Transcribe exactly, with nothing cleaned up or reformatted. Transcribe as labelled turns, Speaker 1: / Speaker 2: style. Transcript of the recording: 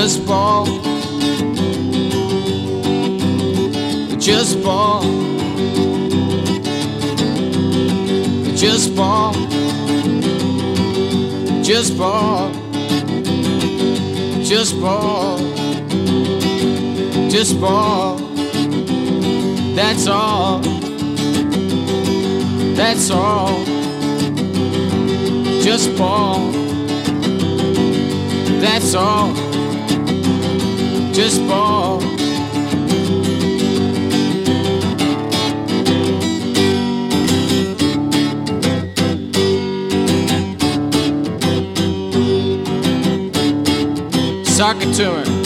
Speaker 1: just ball, just ball, just ball, just ball, just ball, just ball. That's all, that's all. Just ball, that's all. Just ball. Sock it to him.